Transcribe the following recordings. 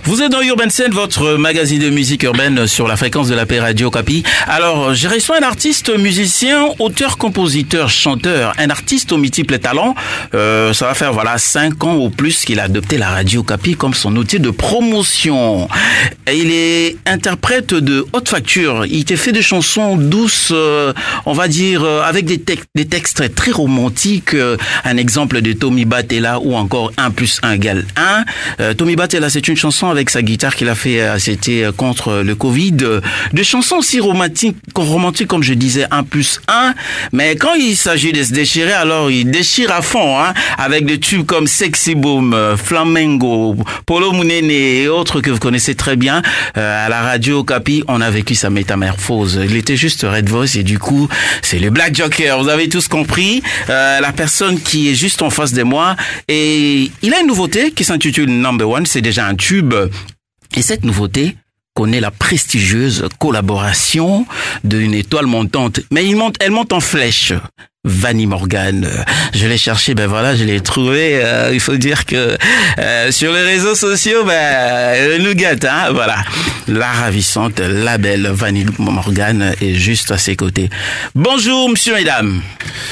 Vous êtes dans Urban Scene, votre magazine de musique urbaine sur la fréquence de la paix Radio Okapi. Alors, j'ai reçu un artiste musicien, auteur, compositeur, chanteur, un artiste aux multiples talents. Ça va faire 5 ans ou plus qu'il a adopté la Radio Okapi comme son outil de promotion. Et il est interprète de haute facture. Il te fait des chansons douces, on va dire, avec des textes très romantiques. Un exemple de Tommy Batella ou encore 1 + 1 = 1. Tommy Batella, c'est une chanson avec sa guitare qu'il a fait, c'était contre le Covid. Des chansons aussi romantiques comme je disais, 1 + 1. Mais quand il s'agit de se déchirer, alors il déchire à fond, avec des tubes comme Sexy Boom, Flamengo, Polo Munene et autres que vous connaissez très bien. À la Radio Okapi, on a vécu sa métamorphose. Il était juste Red Voice et du coup, c'est le Black Joker. Vous avez tous compris. La personne qui est juste en face de moi. Et il a une nouveauté qui s'intitule Number One. C'est déjà un tube. Et cette nouveauté connaît la prestigieuse collaboration d'une étoile montante. Mais elle monte en flèche. Vanny Morgan. Je l'ai cherché, je l'ai trouvé. Il faut dire que sur les réseaux sociaux, elle nous gâte, voilà. La ravissante, la belle Vanny Morgan est juste à ses côtés. Bonjour, monsieur, mesdames.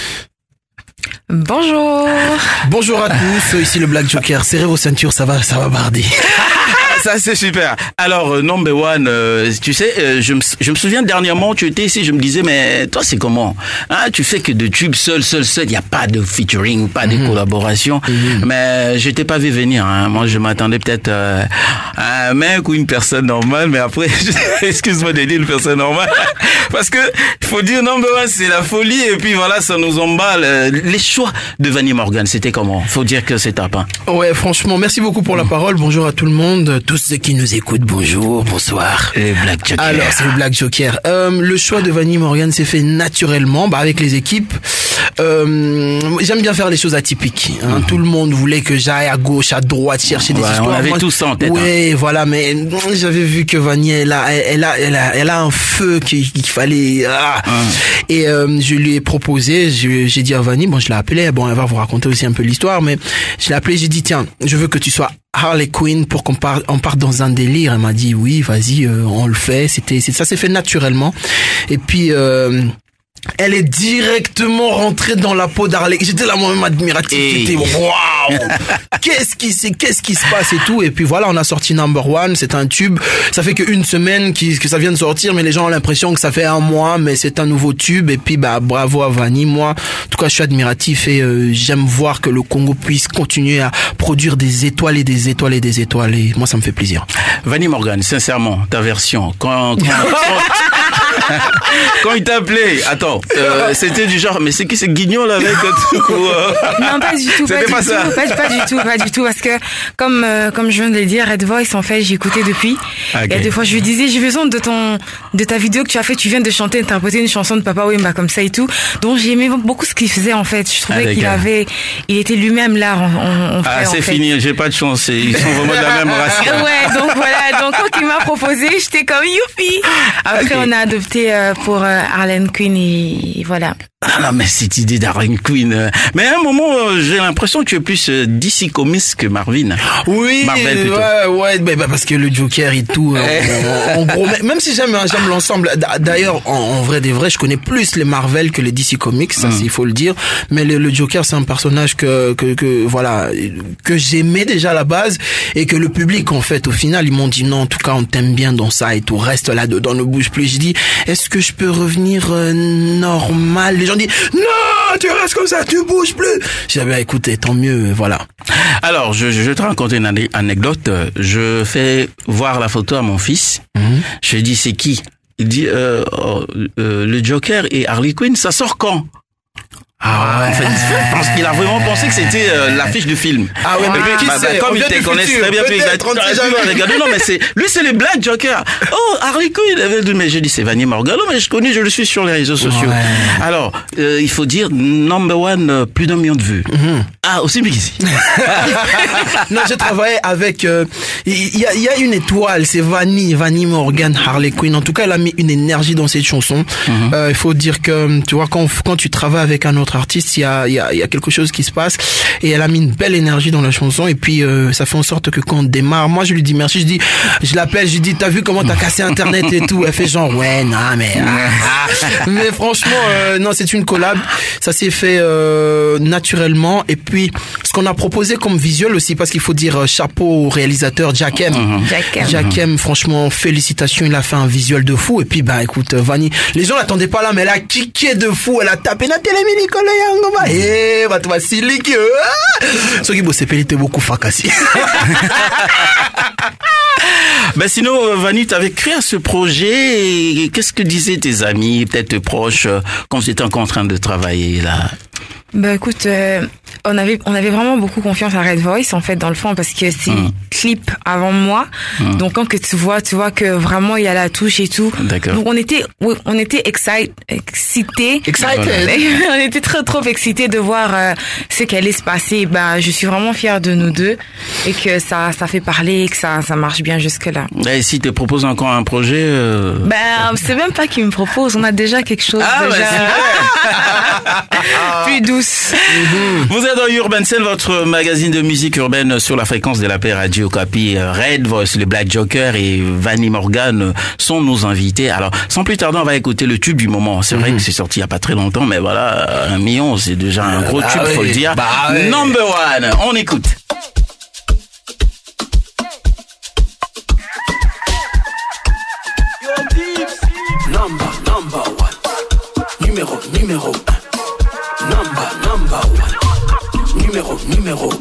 Bonjour. Bonjour à tous, ici le Black Joker. Serrez vos ceintures, ça va barder. Ça, c'est super. Alors, Number One, tu sais, je me souviens dernièrement, tu étais ici, je me disais, mais toi, c'est comment? Tu fais que de tubes seul. Il n'y a pas de featuring, pas de collaboration. Mais je t'ai pas vu venir. Moi, je m'attendais peut-être à un mec ou une personne normale, mais après, excuse-moi de dire une personne normale. Parce que, il faut dire, Number One, c'est la folie, et puis voilà, ça nous emballe. Les choix de Vanny Morgan, c'était comment? Faut dire que c'est top, Ouais, franchement, merci beaucoup pour la parole. Bonjour à tout le monde. Tous ceux qui nous écoutent, bonjour, bonsoir. Le Black Joker. Alors, c'est le Black Joker. Le choix de Vanny Morgan s'est fait naturellement, avec les équipes. J'aime bien faire les choses atypiques. Tout le monde voulait que j'aille à gauche, à droite, chercher des histoires. On avait tout ça en tête. Oui, voilà, mais j'avais vu que Vanny, elle a un feu qu'il fallait. Et je lui ai proposé. J'ai dit à Vanny, je l'ai appelé. Elle va vous raconter aussi un peu l'histoire, mais je l'ai appelé. J'ai dit, tiens, je veux que tu sois Harley Quinn pour qu'on parte dans un délire. Elle m'a dit oui, vas-y, on le fait. Ça s'est fait naturellement. Et puis elle est directement rentrée dans la peau d'Harley. J'étais là moi-même admiratif. J'étais waouh. Qu'est-ce qui se passe et tout. Et puis voilà, on a sorti Number One. C'est un tube. Ça fait qu'une semaine que ça vient de sortir, mais les gens ont l'impression que ça fait 1 mois, mais c'est un nouveau tube. Et puis bravo à Vanny. Moi, en tout cas, je suis admiratif et j'aime voir que le Congo puisse continuer à produire des étoiles et des étoiles et des étoiles. Et moi, ça me fait plaisir. Vanny Morgan, sincèrement, ta version quand il t'a appelé, attends, c'était du genre, mais c'est qui ce guignol avec tout Non, pas du tout. C'était pas ça. Pas du tout, parce que comme je viens de le dire, Red Voice, en fait, j'ai écouté depuis. Okay. Et des fois, je lui disais, j'ai besoin de ta vidéo que tu as fait, tu viens de chanter, interpréter une chanson de Papa Wemba comme ça et tout. Donc, j'ai aimé beaucoup ce qu'il faisait, en fait. Je trouvais il était lui-même là, en fait. C'est fini, j'ai pas de chance, ils sont vraiment de la même race. Ouais, donc voilà, donc quand il m'a proposé, j'étais comme youpi. Après, on a adopté pour Harley Quinn et voilà. Non, mais cette idée d'Harley Quinn. Mais à un moment, j'ai l'impression que tu es plus DC Comics que Marvin. Oui, Marvel plutôt. Ouais, parce que le Joker et tout. En gros, même si j'aime l'ensemble. D'ailleurs, en vrai des vrais, je connais plus les Marvel que les DC Comics, ça il faut le dire. Mais le Joker, c'est un personnage que j'aimais déjà à la base et que le public, en fait, au final, ils m'ont dit non, en tout cas, on t'aime bien dans ça et tout. Reste là-dedans, ne bouge plus. Je dis, est-ce que je peux revenir normal? Les gens disent non, tu restes comme ça, tu bouges plus. J'ai dit écoutez, tant mieux, voilà. Alors je vais te raconter une anecdote. Je fais voir la photo à mon fils. Je lui dis c'est qui? Il dit le Joker et Harley Quinn, ça sort quand? En fait, il a vraiment pensé que c'était l'affiche du film. Mais comme il te connaît très bien, il a non, mais c'est le Black Joker. Oh, Harley Quinn. Mais je dis c'est Vanny Morgan. Mais je le suis sur les réseaux sociaux. Alors, il faut dire Number One, plus d'1 million de vues. Aussi big ici. Non, j'ai travaillé avec. Il y a une étoile, c'est Vanny Morgan, Harley Quinn. En tout cas, elle a mis une énergie dans cette chanson. Il faut dire que tu vois quand tu travailles avec un autre notre artiste, il y a quelque chose qui se passe et elle a mis une belle énergie dans la chanson et puis ça fait en sorte que quand on démarre, moi je lui dis merci, je l'appelle, je lui dis t'as vu comment t'as cassé internet et tout, elle fait genre ouais non mais mais franchement non, c'est une collab, ça s'est fait naturellement et puis ce qu'on a proposé comme visuel aussi, parce qu'il faut dire chapeau au réalisateur Jack M. Jack M, franchement félicitations, il a fait un visuel de fou et puis bah écoute Vanny, les gens l'attendaient pas là mais elle a kické de fou, elle a tapé na télé Nicolas Yangoma et bah toi siliki ce qui bosse pelité beaucoup fracassi. Ben sinon, Vanny, tu avais créé ce projet et qu'est-ce que disaient tes amis, peut-être tes proches, quand tu étais encore en train de travailler là? Bah écoute, on avait vraiment beaucoup confiance à Red Voice en fait dans le fond parce que c'est clip avant moi. Donc quand que tu vois que vraiment il y a la touche et tout. D'accord. Donc on était excités. On était trop excités de voir ce qui allait se passer. Bah je suis vraiment fière de nous deux et que ça fait parler et que ça marche bien jusque là. Et si tu proposes encore un projet Ben c'est même pas qu'il me propose, on a déjà quelque chose plus douce. Vous êtes dans Urban Scene, votre magazine de musique urbaine sur la fréquence de la paix Radio Okapi. Red Voice, le Black Joker et Vanny Morgan sont nos invités. Alors, sans plus tarder, on va écouter le tube du moment. C'est vrai que c'est sorti il y a pas très longtemps, mais voilà, 1 million, c'est déjà un gros tube, faut le dire. Number One, on écoute. Number one. Numéro 1. Number one. Numéro 1.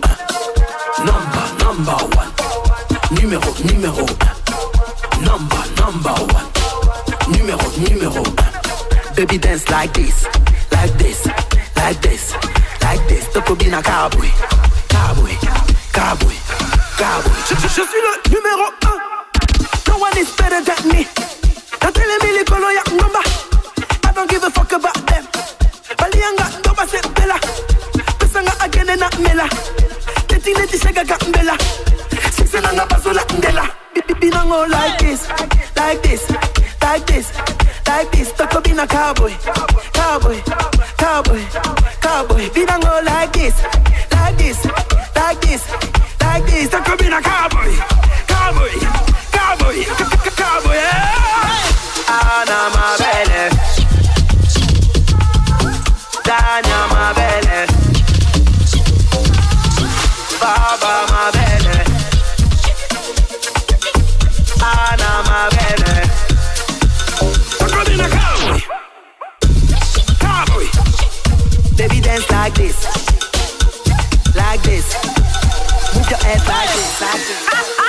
Number one. Numéro 1. Number one. Numéro 1. Baby dance like this. Tokobina cowboy. Je suis le numéro 1. No one is better than me. Don't tell me Nicolo Yangomba. I don't give a fuck about them. Balianga ndoba se bella. Pesanga agene na mela. Neti shega gambela. Six na na bazola ndela. Binango like this. Tokobina cowboy. Binango like this. Tokobina cowboy. Ana ma belle. Dania ma belle. Baba ma belle. Ana ma belle. Tokobina cowboy. Baby dance like this. Move your ass like this.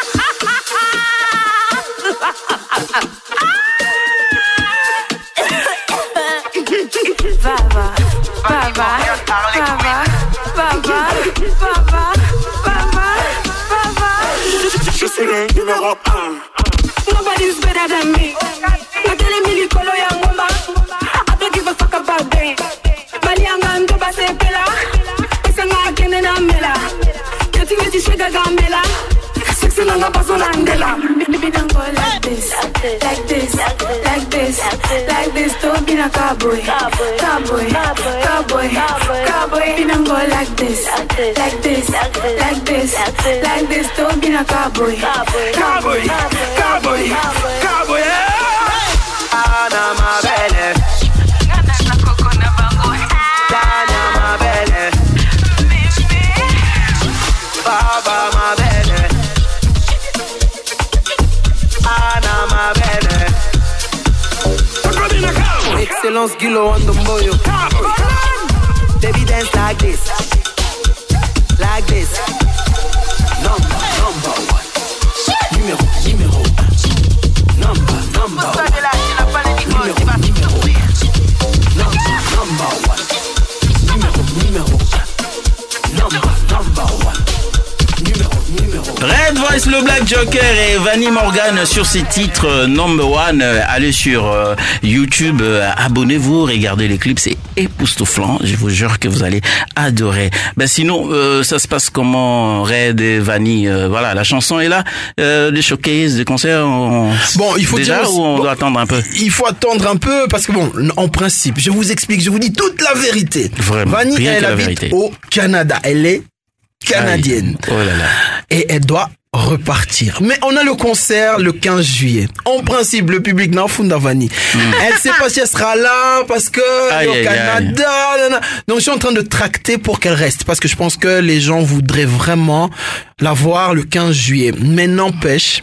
Je suis le numéro 1. Nobody's better than me. Not telling me Nicolo Yangomba. I don't give a fuck about them. Balianga ndoba se bella. Pesanga agene na mela. Neti shega gambela. Sexy nanga bazola ndela. Baby don't go like this. Don't be a cowboy. Baby don't go like this. Don't be a cowboy. Ana ma belle. Dania ma belle. Baba ma belle. Ana ma belle. Excellence Guilo on the moyo. Baby dance like this. Number one. Numéro 1. Number one. Numéro 1. Red Voice, le Black Joker et Vanny Morgan sur ces titres Number One. Allez sur YouTube, abonnez-vous, regardez les clips, c'est époustouflant. Je vous jure que vous allez adorer. Ben sinon, ça se passe comment, Red et Vanny? Voilà, la chanson est là. Les showcases, des concerts. Bon, il faut déjà dire, ou on doit attendre un peu? Il faut attendre un peu parce que bon, en principe, je vous explique, je vous dis toute la vérité. Vraiment. Vanny, elle habite au Canada. Elle est canadienne. Oh là là. Et elle doit repartir. Mais on a le concert le 15 juillet. En principe, le public n'a fond d'Avani. Elle sait pas si elle sera là parce que au Canada. Donc je suis en train de tracter pour qu'elle reste parce que je pense que les gens voudraient vraiment la voir le 15 juillet. Mais n'empêche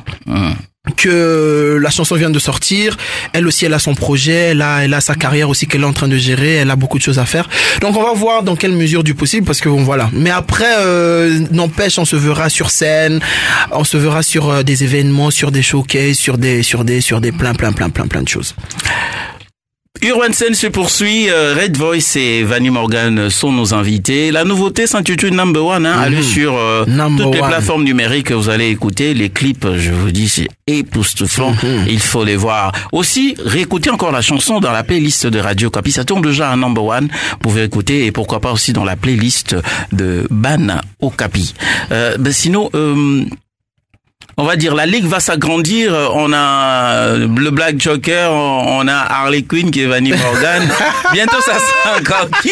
que la chanson vient de sortir, elle aussi elle a son projet, elle a sa carrière aussi qu'elle est en train de gérer, elle a beaucoup de choses à faire. Donc on va voir dans quelle mesure du possible parce que bon voilà. Mais après n'empêche, on se verra sur scène, on se verra sur des événements, sur des showcases, sur des plein de choses. Urban Scene se poursuit, Red Voice et Vanny Morgan sont nos invités. La nouveauté s'intitule Number One, allez sur toutes les plateformes numériques, vous allez écouter les clips, je vous dis, c'est époustouflant, il faut les voir. Aussi, réécoutez encore la chanson dans la playlist de Radio Okapi, ça tourne déjà à Number One, vous pouvez écouter et pourquoi pas aussi dans la playlist de Ban Okapi. Sinon, on va dire la ligue va s'agrandir. On a le Black Joker, on a Harley Quinn qui est Vanny Morgan. Bientôt ça sera encore qui?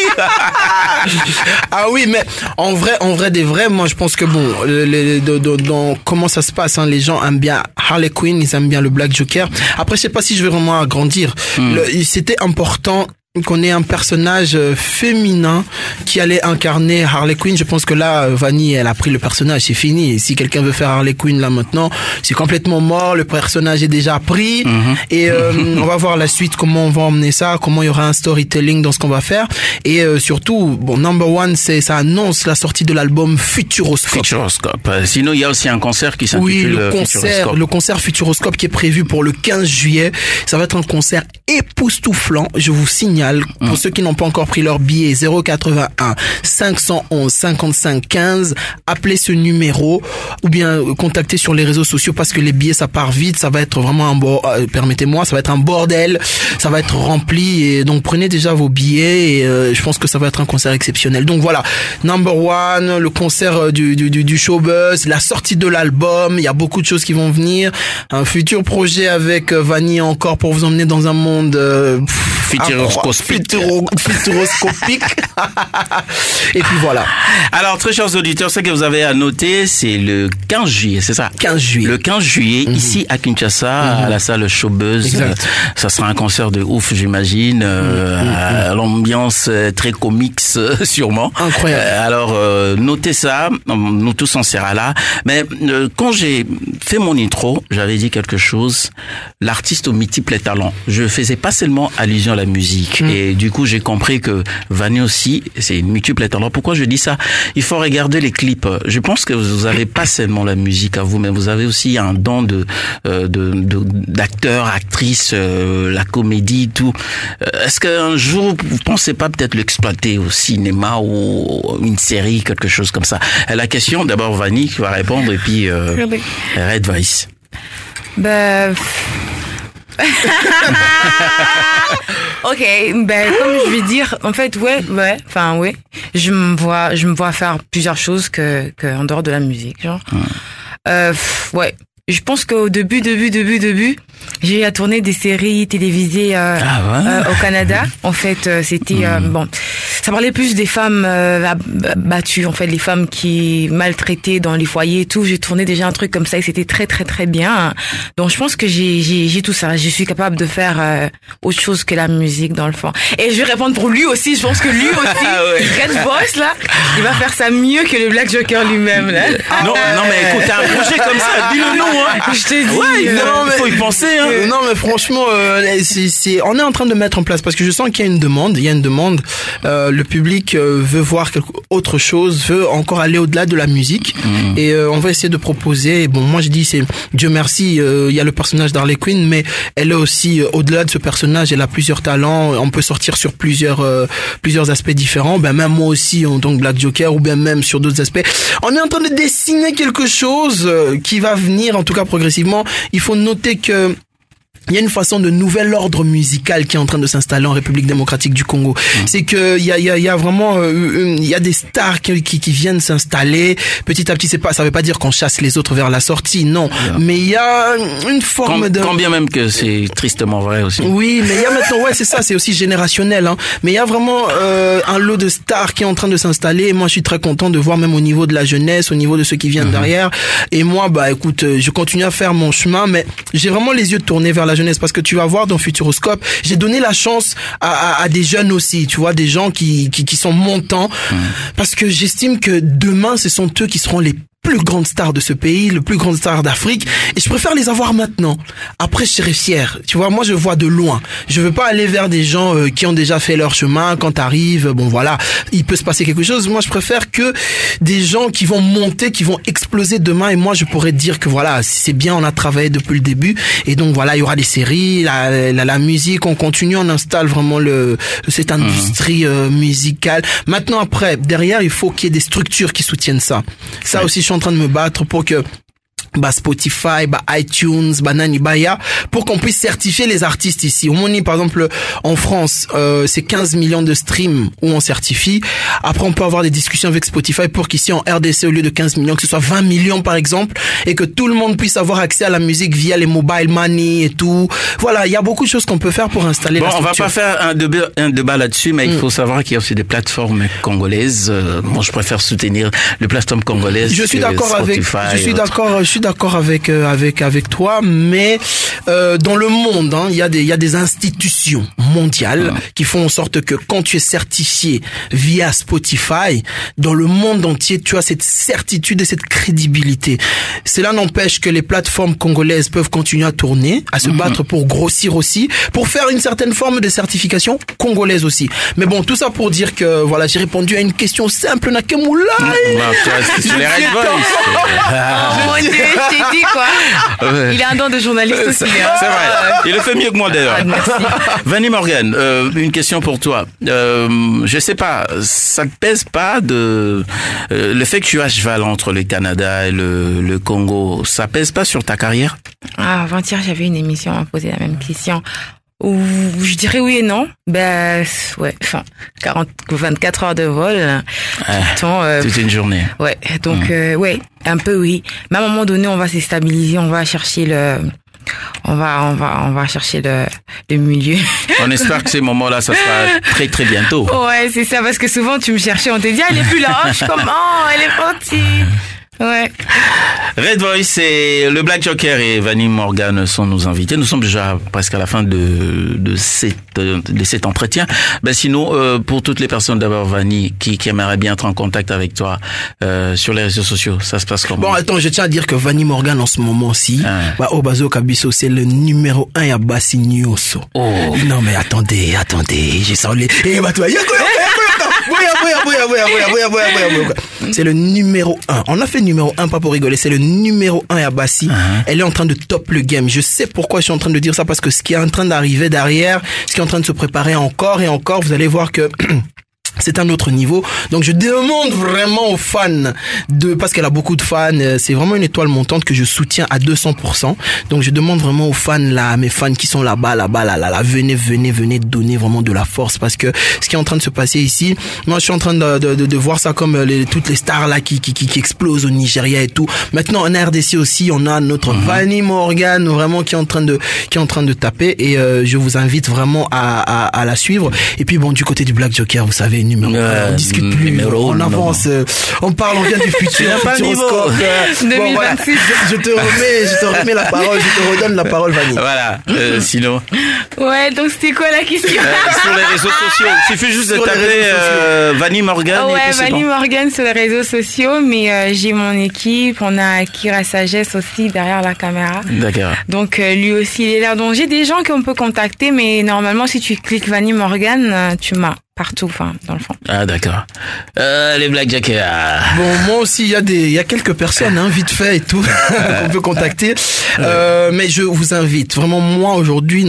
Ah oui, mais en vrai des vrais, moi je pense que bon, dans comment ça se passe, les gens aiment bien Harley Quinn, ils aiment bien le Black Joker. Après, je sais pas si je vais vraiment agrandir. C'était important qu'on ait un personnage féminin qui allait incarner Harley Quinn. Je pense que là, Vanny, elle a pris le personnage, c'est fini. Et si quelqu'un veut faire Harley Quinn là maintenant, c'est complètement mort, le personnage est déjà pris. Et on va voir la suite, comment on va emmener ça, comment il y aura un storytelling dans ce qu'on va faire. Et surtout, bon, Number One, ça annonce la sortie de l'album Futuroscope. Sinon, il y a aussi un concert qui s'intitule le concert Futuroscope qui est prévu pour le 15 juillet. Ça va être un concert époustouflant, je vous signale. Pour ceux qui n'ont pas encore pris leur billet, 081 511 55 15, appelez ce numéro ou bien contactez sur les réseaux sociaux parce que les billets ça part vite, ça va être vraiment permettez-moi, ça va être un bordel, ça va être rempli et donc prenez déjà vos billets et je pense que ça va être un concert exceptionnel. Donc voilà, Number One, le concert du showbuzz, la sortie de l'album, il y a beaucoup de choses qui vont venir, un futur projet avec Vanny encore pour vous emmener dans un monde futuroscopique. Et puis voilà. Alors, très chers auditeurs, ce que vous avez à noter, c'est le 15 juillet, c'est ça? 15 juillet. Le 15 juillet, ici à Kinshasa, à la salle Showbuzz. Ça sera un concert de ouf, j'imagine. L'ambiance très comics, sûrement. Incroyable. Alors, notez ça. Nous tous, on sera là. Mais quand j'ai fait mon intro, j'avais dit quelque chose. L'artiste aux multiples talents. Je faisais pas seulement allusion à la musique. Et du coup, j'ai compris que Vanny aussi, c'est une multiple talent. Pourquoi je dis ça? Il faut regarder les clips. Je pense que vous avez pas seulement la musique à vous, mais vous avez aussi un don d'acteur, actrice, la comédie, tout. Est-ce qu'un jour, vous pensez pas peut-être l'exploiter au cinéma ou une série, quelque chose comme ça? La question, d'abord Vanny qui va répondre et puis Red Voice. Ok, comme je vais dire, en fait, je me vois faire plusieurs choses que en dehors de la musique, genre. Je pense qu'au début, j'ai eu à tourner des séries télévisées au Canada. En fait, c'était ça parlait plus des femmes battues, en fait, les femmes qui maltraitées dans les foyers et tout. J'ai tourné déjà un truc comme ça et c'était très très très bien. Donc je pense que j'ai tout ça. Je suis capable de faire autre chose que la musique dans le fond. Et je vais répondre pour lui aussi. Je pense que lui aussi, Red Voice là, il va faire ça mieux que le Black Joker lui-même là. Non mais écoute, t'as un projet comme ça, dis-le nous. Je te dis. Ouais, il faut y penser. Non mais franchement, on est en train de mettre en place parce que je sens qu'il y a une demande. Le public veut voir autre chose, veut encore aller au-delà de la musique et on va essayer de proposer. Bon, moi je dis c'est Dieu merci, il y a le personnage d'Harley Quinn, mais elle est aussi au-delà de ce personnage. Elle a plusieurs talents. On peut sortir sur plusieurs aspects différents. Même moi aussi en tant que Black Joker ou bien même sur d'autres aspects. On est en train de dessiner quelque chose qui va venir en tout cas progressivement. Il faut noter que il y a une façon de nouvel ordre musical qui est en train de s'installer en République démocratique du Congo. C'est que il y a vraiment il y a des stars qui viennent s'installer petit à petit. Ça veut pas dire qu'on chasse les autres vers la sortie, non. Mais il y a une forme de... Quand bien même que c'est tristement vrai aussi. Oui, mais il y a maintenant, c'est ça, c'est aussi générationnel, hein. Mais il y a vraiment un lot de stars qui est en train de s'installer. Et moi, je suis très content de voir, même au niveau de la jeunesse, au niveau de ceux qui viennent derrière. Et moi, écoute, je continue à faire mon chemin, mais j'ai vraiment les yeux tournés vers la jeunesse, parce que tu vas voir dans Futuroscope, j'ai donné la chance à des jeunes aussi, tu vois, des gens qui sont montants, parce que j'estime que demain, ce sont eux qui seront les plus grandes stars de ce pays, le plus grande star d'Afrique, et je préfère les avoir maintenant. Après, je serai fier. Tu vois, moi, je vois de loin. Je veux pas aller vers des gens qui ont déjà fait leur chemin. Quand t'arrives, bon, voilà, il peut se passer quelque chose. Moi, je préfère que des gens qui vont monter, qui vont exploser demain, et moi, je pourrais dire que voilà, c'est bien, on a travaillé depuis le début, et donc voilà, il y aura des séries, la musique, on continue, on installe vraiment cette industrie musicale. Maintenant, après, derrière, il faut qu'il y ait des structures qui soutiennent ça. Ça aussi, je suis en train de me battre pour que Spotify, iTunes, Nani Baya, pour qu'on puisse certifier les artistes ici. Au Moni, par exemple, en France, c'est 15 millions de streams où on certifie. Après, on peut avoir des discussions avec Spotify pour qu'ici, en RDC, au lieu de 15 millions, que ce soit 20 millions, par exemple, et que tout le monde puisse avoir accès à la musique via les mobile money et tout. Voilà, il y a beaucoup de choses qu'on peut faire pour installer la structure. On va pas faire un débat là-dessus, mais il faut savoir qu'il y a aussi des plateformes congolaises. Moi, je préfère soutenir les plateformes congolaises. Je suis d'accord avec toi, mais dans le monde, il y a des institutions mondiales qui font en sorte que quand tu es certifié via Spotify, dans le monde entier, tu as cette certitude et cette crédibilité. Cela n'empêche que les plateformes congolaises peuvent continuer à tourner, à se battre pour grossir aussi, pour faire une certaine forme de certification congolaise aussi. Mais bon, tout ça pour dire que voilà, j'ai répondu à une question simple, Nakemoulay. C'est les Red Boys. Je t'ai dit quoi. Il a un don de journaliste aussi. Hein. C'est vrai. Il le fait mieux que moi d'ailleurs. Merci. Vanny Morgan, une question pour toi. Je sais pas, ça te pèse pas le fait que tu as cheval entre le Canada et le Congo, ça pèse pas sur ta carrière? Avant-hier, j'avais une émission à poser la même question. Ou je dirais oui et non. 24 heures de vol. Toute une journée. Ouais, donc un peu oui. Mais à un moment donné, on va se stabiliser, on va chercher on va chercher le milieu. On espère que ces moments-là, ça sera très très bientôt. Ouais, c'est ça, parce que souvent tu me cherchais, on te dit elle est plus là, je suis comme elle est partie. Ouais. Red Voice et le Black Joker et Vanny Morgan sont nos invités. Nous sommes déjà presque à la fin de cet entretien. Sinon, pour toutes les personnes d'abord, Vanny, qui aimeraient bien être en contact avec toi sur les réseaux sociaux, ça se passe comment? Bon, attends, je tiens à dire que Vanny Morgan en ce moment-ci, Obazo Kabiso, c'est le numéro 1 à Bassi Nyoso. Oh. Non mais attendez, j'ai senti c'est le numéro 1. On a fait numéro 1 pas pour rigoler, c'est le numéro 1 à Bassi. Elle est en train de top le game. Je sais pourquoi je suis en train de dire ça, parce que ce qui est en train d'arriver derrière, ce qui est en train de se préparer encore et encore, vous allez voir que c'est un autre niveau. Donc je demande vraiment aux fans parce qu'elle a beaucoup de fans, c'est vraiment une étoile montante que je soutiens à 200%. Donc je demande vraiment aux fans là, mes fans qui sont là-bas, venez donner vraiment de la force, parce que ce qui est en train de se passer ici, moi je suis en train de voir ça comme toutes les stars là qui explosent au Nigeria et tout. Maintenant en RDC aussi, on a notre Vanny Morgan vraiment qui est en train de taper, et je vous invite vraiment à la suivre. Et puis bon, du côté du Black Joker, vous savez, numéro 1, on discute plus, on avance, on parle, on vient du futur, Futuroscope. 2026. Je te remets la parole, je te redonne la parole, Vanny. Voilà, sinon. Ouais, donc c'était quoi la question? Sur les réseaux sociaux. Il suffit juste de taper Vanny Morgan. Ouais, Vanny Morgan sur les réseaux sociaux, mais j'ai mon équipe, on a Akira Sagesse aussi derrière la caméra. D'accord. Donc lui aussi il est là. Donc j'ai des gens qu'on peut contacter, mais normalement si tu cliques Vanny Morgan, tu m'as. partout, enfin, dans le fond. Ah, d'accord. Les Blackjackers. Bon, moi aussi, il y a quelques personnes, vite fait et tout, qu'on peut contacter. Mais je vous invite, vraiment, moi, aujourd'hui,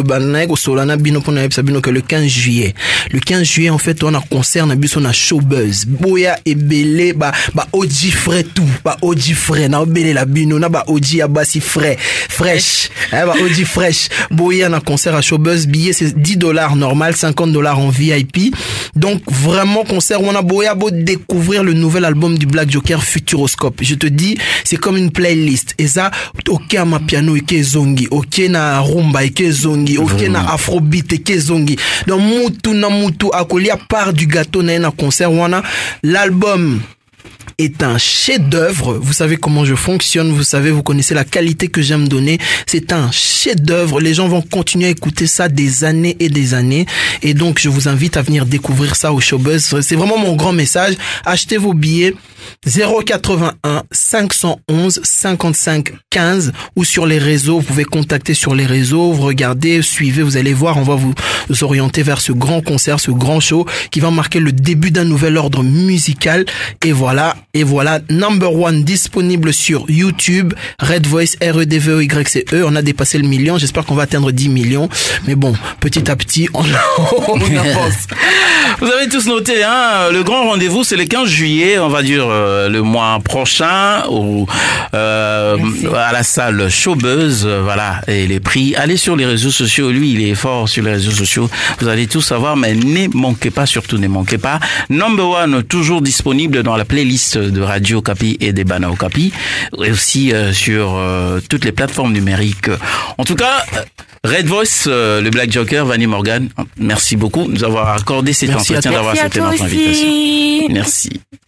que le 15 juillet. Le 15 juillet, en fait, on a concert, on a showbuzz. Boya et Belé, Oji frais tout, Oji frais, na Belé la bino, na Oji abasi frais, fraîche, Oji fraîche. Boya, on a concert à showbuzz, billet, c'est $10 normal, $50 en VIP. Donc, vraiment, concert, on a Boya beau découvrir le nouvel album du Black Joker, Futuroscope. Je te dis, c'est comme une playlist. Et ça, ok, ma piano, eke zongi, ok, na rumba, eke zongi, ok, na afrobeat, eke zongi. Donc, mutu, akoli, à part du gâteau, na concert, on a l'album est un chef-d'œuvre. Vous savez comment je fonctionne, vous connaissez la qualité que j'aime donner. C'est un chef-d'œuvre. Les gens vont continuer à écouter ça des années et des années. Et donc, je vous invite à venir découvrir ça au Showbuzz. C'est vraiment mon grand message. Achetez vos billets 081 511 55 15 ou sur les réseaux. Vous pouvez contacter sur les réseaux. Vous regardez, suivez, vous allez voir. On va vous orienter vers ce grand concert, ce grand show qui va marquer le début d'un nouvel ordre musical. Et voilà, number one disponible sur YouTube, Red Voice, REDVOYCE. On a dépassé le million. J'espère qu'on va atteindre 10 millions. Mais bon, petit à petit, on avance. Vous avez tous noté, le grand rendez-vous, c'est le 15 juillet, on va dire le mois prochain, à la salle Showbuzz, voilà, et les prix. Allez sur les réseaux sociaux, lui, il est fort sur les réseaux sociaux. Vous allez tout savoir, mais ne manquez pas, surtout ne manquez pas. Number one, toujours disponible dans la playlist de Radio Okapi et des Bana Okapi, et aussi sur toutes les plateformes numériques. En tout cas, Red Voice, le Black Joker, Vanny Morgan, merci beaucoup de nous avoir accordé cet entretien, d'avoir accepté notre invitation. Merci.